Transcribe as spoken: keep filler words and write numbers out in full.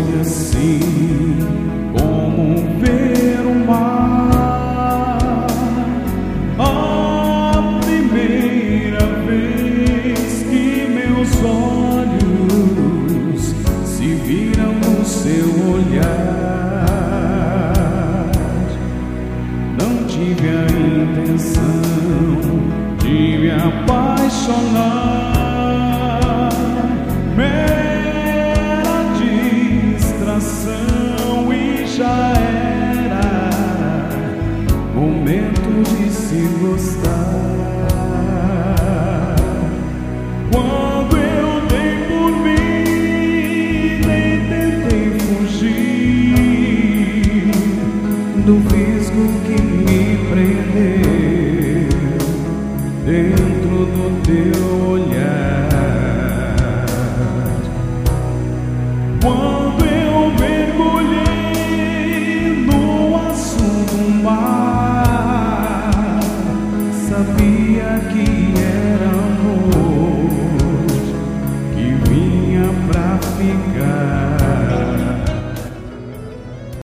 foi assim como ver o mar. A primeira vez que meus olhos se viram no seu olhar, não tive a intenção de me apaixonar. Mera distração e já era momento de se gostar. Quando eu dei por mim, nem tentei fugir do fisgo que me prendeu dentro do teu olhar. Quando eu mergulhei no azul do mar, sabia que era amor que vinha pra ficar.